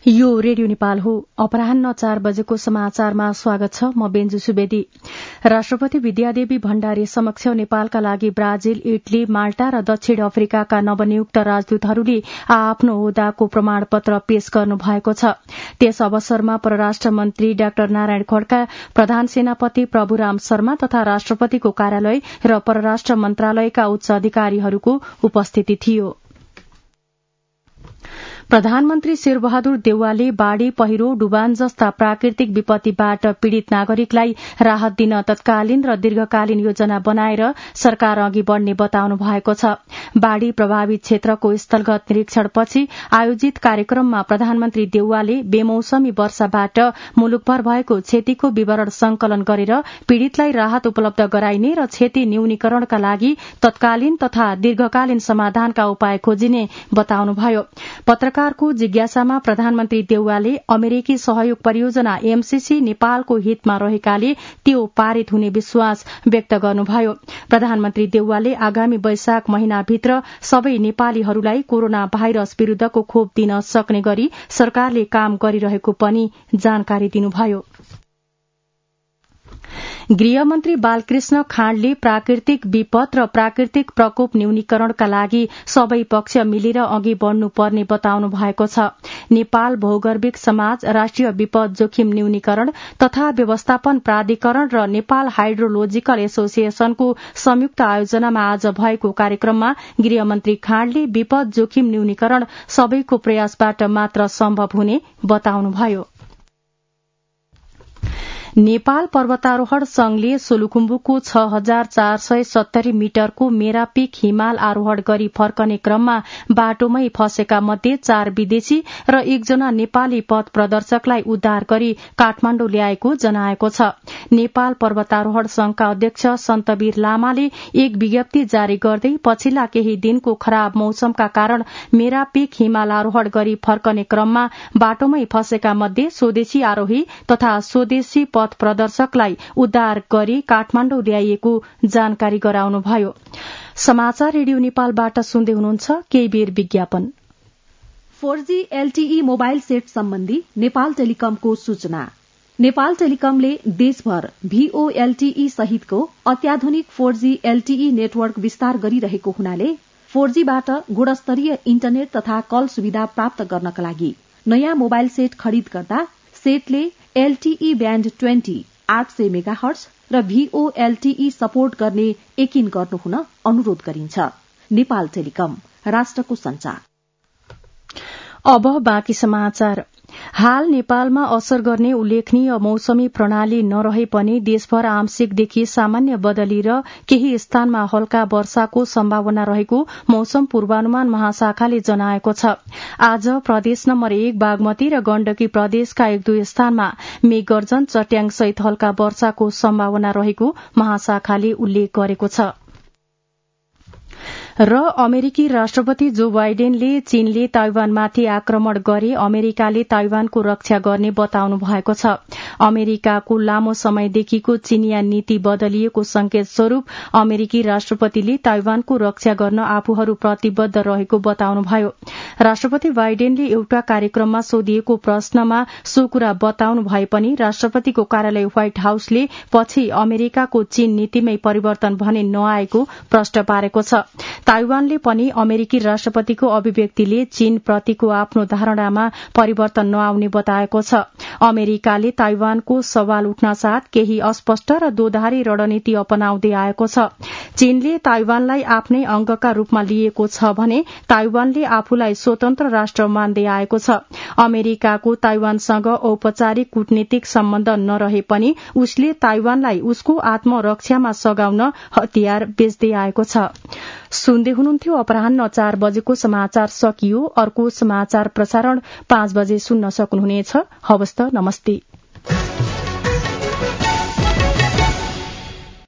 यो रेडियो नेपाल हो। अपराह्न 4 बजेको समाचारमा स्वागत छ। म बेन्जु सुवेदी। राष्ट्रपति विद्यादेवी भण्डारी समक्ष नेपालका लागि ब्राजिल, इटली, माल्टा र दक्षिण अफ्रिकाका नवनियुक्त राजदूतहरूले आफ्नो ओहदाको प्रमाणपत्र पेश गर्नु भएको छ। त्यस अवसरमा परराष्ट्र मन्त्री डाक्टर नारायण खड्का, प्रधान सेनापति प्रभुराम शर्मा तथा राष्ट्रपतिको कार्यालय र परराष्ट्र मन्त्रालयका उच्च अधिकारीहरूको उपस्थिति थियो। प्रधानमन्त्री शेरबहादुर देउवाले बाढ़ी, पहिरो, डुबान जस्ता प्राकृतिक विपत्तिबाट पीड़ित नागरिकलाई राहत दिन तत्कालीन र दीर्घकालीन योजना बनाएर सरकार अघि बढ़ने बताउनु भएको छ। बाढ़ी प्रभावित क्षेत्रको स्थलगत निरीक्षणपछि आयोजित कार्यक्रममा प्रधानमन्त्री देउवाले बेमौसमी वर्षाबाट मुलुकभर भएको क्षतिको विवरण संकलन गरेर पीड़ितलाई राहत उपलब्ध गराइने र क्षति न्यूनीकरणका लागि तत्कालीन तथा दीर्घकालीन समाधानका उपाय खोजिने बताउनुभयो। पत्रकारको जिज्ञासामा प्रधानमन्त्री देउवाले अमेरिकी सहयोग परियोजना एमसीसी नेपालको हितमा रहेकाले त्यो पारित हुने विश्वास व्यक्त गर्नुभयो। प्रधानमन्त्री देउवाले आगामी वैशाख महिनाभित्र सबै नेपालीहरूलाई कोरोना भाइरस विरूद्धको खोप दिन सक्ने गरी सरकारले काम गरिरहेको पनि जानकारी दिनुभयो। गृहमन्त्री बालकृष्ण खाँडले प्राकृतिक विपद र प्राकृतिक प्रकोप न्यूनीकरणका लागि सबै पक्ष मिलेर अघि बढ़नुपर्ने बताउनु भएको छ। नेपाल भौगर्भिक समाज, राष्ट्रिय विपद जोखिम न्यूनीकरण तथा व्यवस्थापन प्राधिकरण र नेपाल हाइड्रोलोजिकल एसोसिएशनको संयुक्त आयोजनामा आज भएको कार्यक्रममा गृहमन्त्री खाँडले विपद जोखिम न्यूनीकरण सबैको प्रयासबाट मात्र सम्भव हुने बताउनुभयो। नेपाल पर्वतारोहण संघले सोलुखुम्बुको 6470 मिटरको मेरा पीक हिमाल आरोहण गरी फर्कने क्रममा बाटोमै फँसेका मध्ये 4 विदेशी र 1 जना नेपाली पथ प्रदर्शकलाई उद्धार गरी काठमाण्डु ल्याएको जनाएको छ। नेपाल पर्वतारोहण संघका अध्यक्ष सन्तवीर लामाले एक विज्ञप्ति जारी गर्दै पछिल्ला केही दिनको खराब मौसमका कारण मेरा पीक हिमाल आरोहण गरी फर्कने क्रममा बाटोमै फँसेका मध्ये स्वदेशी आरोही तथा स्वदेशी पथ प्रदर्शकलाई उद्धार गरी काठमाण्डु ल्याइएको जानकारी गराउनुभयो। समाचार रेडियो नेपालबाट सुन्दै हुनुहुन्छ। केही बेर विज्ञापन। 4G LTE मोबाइल सेट सम्बन्धी नेपाल टेलिकमको सूचना। नेपाल टेलिकमले देशभर VoLTE सहितको अत्याधुनिक 4G LTE नेटवर्क विस्तार गरिरहेको हुनाले 4Gबाट गुणस्तरीय इन्टरनेट तथा कल सुविधा प्राप्त गर्नका लागि नयाँ मोबाइल सेट खरिद गर्दा सेटले LTE ब्याण्ड 20 800 मेगाहर्ज र VoLTE सपोर्ट गर्ने यकिन गर्नुहुन अनुरोध गरिन्छ। नेपाल टेलिकम, राष्ट्रको संचार। अब बाँकी समाचार। हाल नेपालमा असर गर्ने उल्लेखनीय मौसमी प्रणाली नरहे पनि देशभर आंशिकदेखि सामान्य बदली र केही स्थानमा हल्का वर्षाको सम्भावना रहेको मौसम पूर्वानुमान महाशाखाले जनाएको छ। आज प्रदेश नम्बर 1 बागमती र गण्डकी प्रदेशका 1-2 स्थानमा मेघगर्जन, चट्याङ सहित हल्का वर्षाको सम्भावना रहेको महाशाखाले उल्लेख गरेको छ। र अमेरिकी राष्ट्रपति जो बाइडेनले चीनले ताइवानमाथि आक्रमण गरे अमेरिकाले ताइवानको रक्षा गर्ने बताउनु भएको छ। अमेरिकाको लामो समयदेखिको चीनिया नीति बदलिएको संकेत स्वरूप अमेरिकी राष्ट्रपतिले ताइवानको रक्षा गर्न आफूहरू प्रतिबद्ध रहेको बताउनुभयो। राष्ट्रपति बाइडेनले एउटा कार्यक्रममा सोधिएको प्रश्नमा सो कुरा बताउनु भए पनि राष्ट्रपतिको कार्यालय व्हाइट हाउसले पछि अमेरिकाको चीन नीतिमै परिवर्तन भने नआएको प्रश्न पारेको छ। ताइवानले पनि अमेरिकी राष्ट्रपतिको अभिव्यक्तिले चीन प्रतिको आफ्नो धारणामा परिवर्तन नआउने बताएको छ। अमेरिकाले ताइवानको सवाल उठ्न साथ केही अस्पष्ट र दोधारी रणनीति अपनाउँदै आएको छ। चीनले ताइवानलाई आफ्नै अंगका रूपमा लिएको छ भने ताइवानले आफूलाई स्वतन्त्र राष्ट्र मान्दै आएको छ। अमेरिकाको ताइवानसँग औपचारिक कूटनीतिक सम्बन्ध नरहे पनि उसले ताइवानलाई उसको आत्मरक्षामा सघाउन हतियार बेच्दै आएको छ। सुन्दै हुनुहुन्थ्यो। अपराह्न 4 बजेको समाचार सकियो। अर्को समाचार प्रसारण 5 बजे सुन्न सक्नुहुनेछ। हवस् त, नमस्ते।